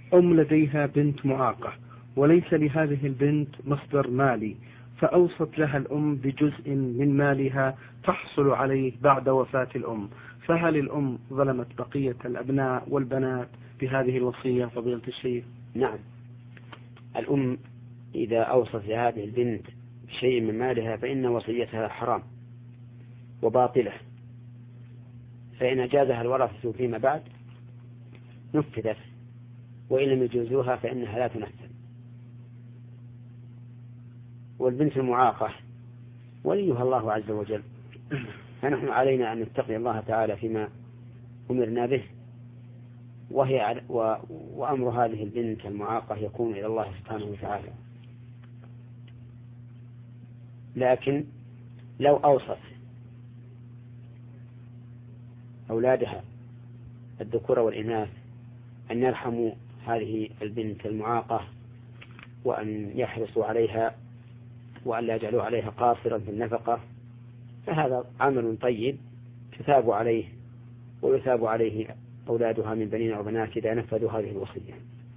لديها بنت معاقة وليس لهذه البنت مصدر مالي، فأوصت لها الأم بجزء من مالها تحصل عليه بعد وفاة الأم، فهل الأم ظلمت بقية الأبناء والبنات بهذه الوصية فضيلة الشيخ؟ نعم، الأم إذا أوصت لهذه البنت بشيء من مالها فإن وصيتها حرام وباطلة، فإن جازها الورثة فيما بعد نفذت، وإن لم يجوزوها فإنها لا تنفذ. والبنت المعاقة وليها الله عز وجل، فنحن علينا أن نتقي الله تعالى فيما أمرنا به، وأمر هذه البنت المعاقة يكون إلى الله سبحانه وتعالى. لكن لو أوصت أولادها الذكور والإناث أن يرحموا هذه البنت المعاقة وأن يحرصوا عليها وأن لا يجعلوا عليها قاصرا في النفقة، فهذا عمل طيب تثاب عليه ويثاب عليه أولادها من بنين وبنات إذا نفذوا هذه الوصية.